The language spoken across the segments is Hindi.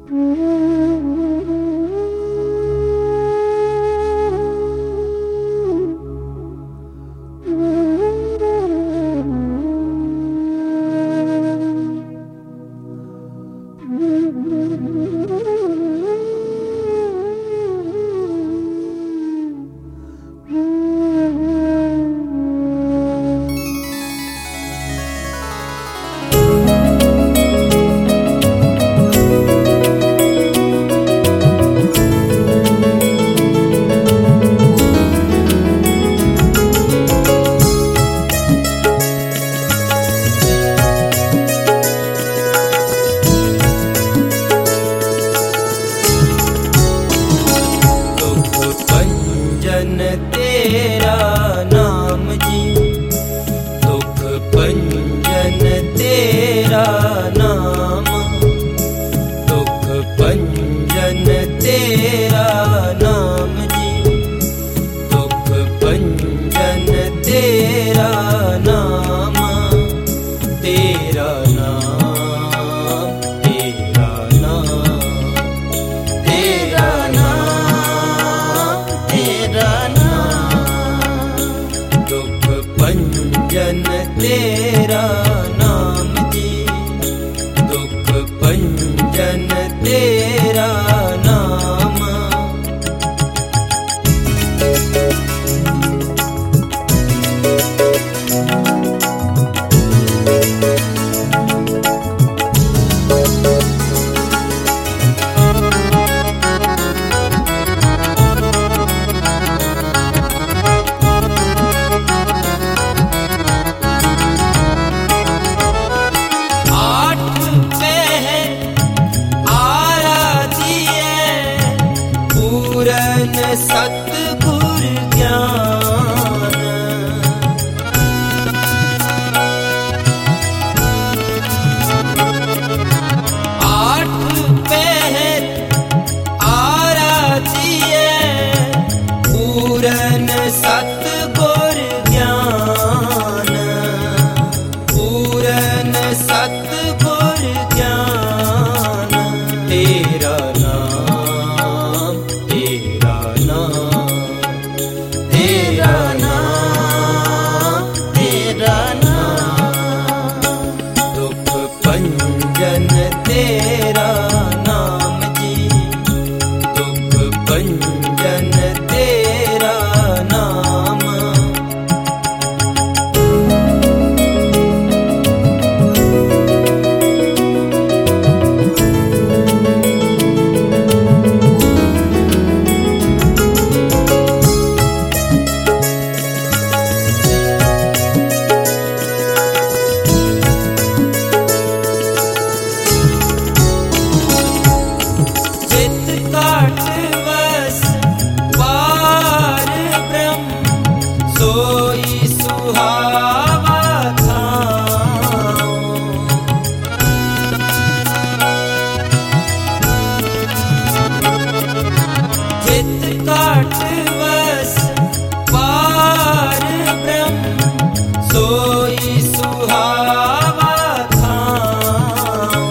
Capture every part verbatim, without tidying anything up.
तेरा नाम जी, दुख भंजन तेरा नाम, दुख भंजन तेरा नाम जी, दुख भंजन तेरा नाम, तेरा नाम, तेरा नाम, तेरा नाम, तेरा नाम, दुख भंजन तेरा नाम जी, दुख भंजन तेरा नाम। पूरन सतगुर ज्ञान, आठ पहर आराधिए पूरन सतगुर ज्ञान, पूरन सतगुर ज्ञान, तेरा नाम, तेरा नाम, तेरा नाम, दुख भंजन तेरा नाम जी, दुख भंजन तेरा नाम। सोई सुहावा थाओ, चित काट बस पार ब्रह्म, सोई सुहावा थाओ,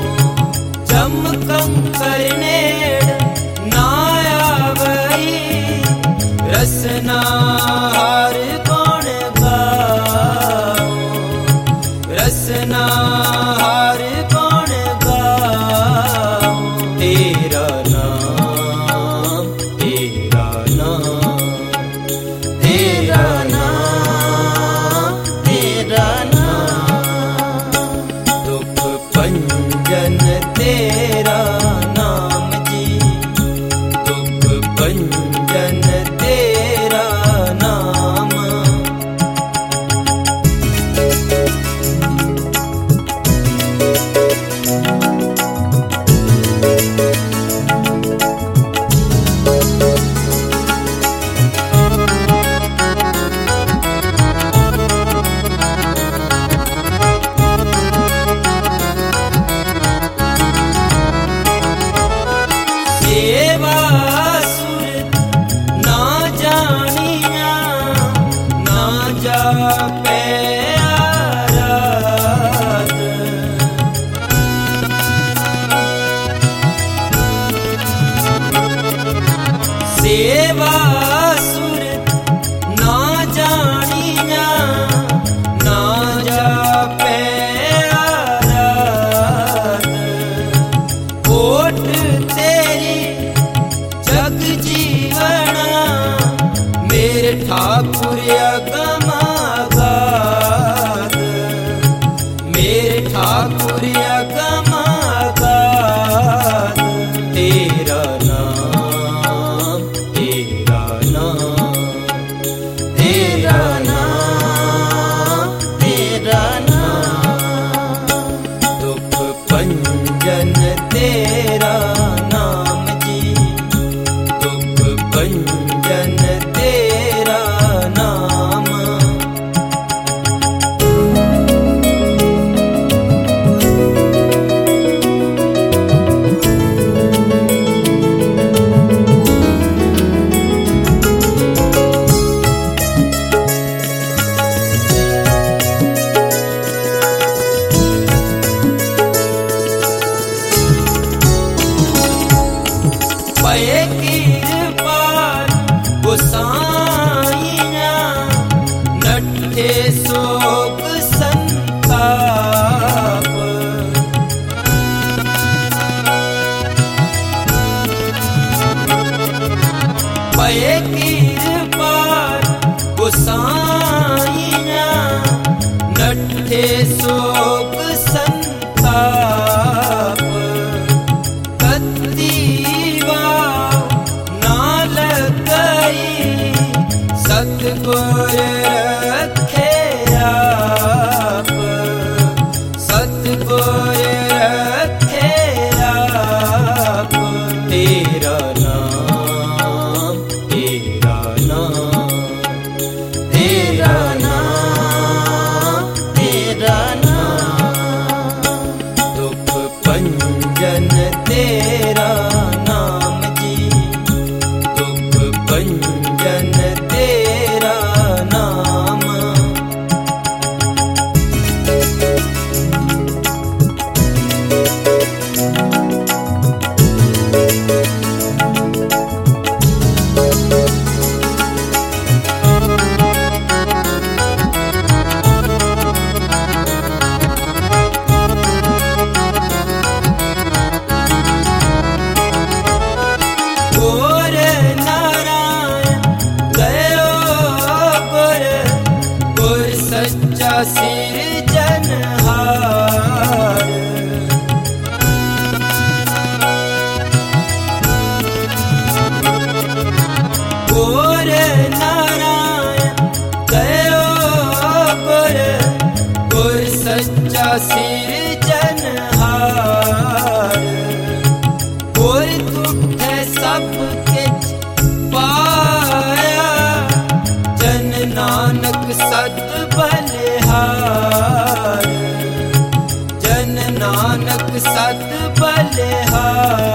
चमकं करनेड़ नायावई रसना रसनाहार कौन गाओ, तेरा नाम, तेरा नाम, तेरा नाम, तेरा नाम, दुख भंजन तेरा नाम जी, दुख भंजन तेरा नाम। बासुर ना जानिया ना जापे आराध ओट तेरी जग जीवना मेरे ठाकुर अगमागाध मेरे ठाकुर अगमागाध तेरा नाम तेरा नाम तेरा नाम तेरा नाम दुख पंजन तेरा नाम जी दुख पंजन तेरा नाम पये कृपाल गोसाइया नट्ठे शोक संताप पये कृपाल गोसाइया नट्ठे शोक संताप सतगुर रखे आप सतगुर रखे आप तेरा नाम तेरा नाम तेरा नाम तेरा नाम दुख पंजन तेरा नाम जी दुख पंजन तेरा नाम गोर नारायण गयो गुर गुर सच्चा सिरजनहार गोर नारायण गयो गुर गुर सच्चा सिरजनहार गुर तुठे सब किछ पाया जन नानक सत बलिहार जन नानक सत बलिहार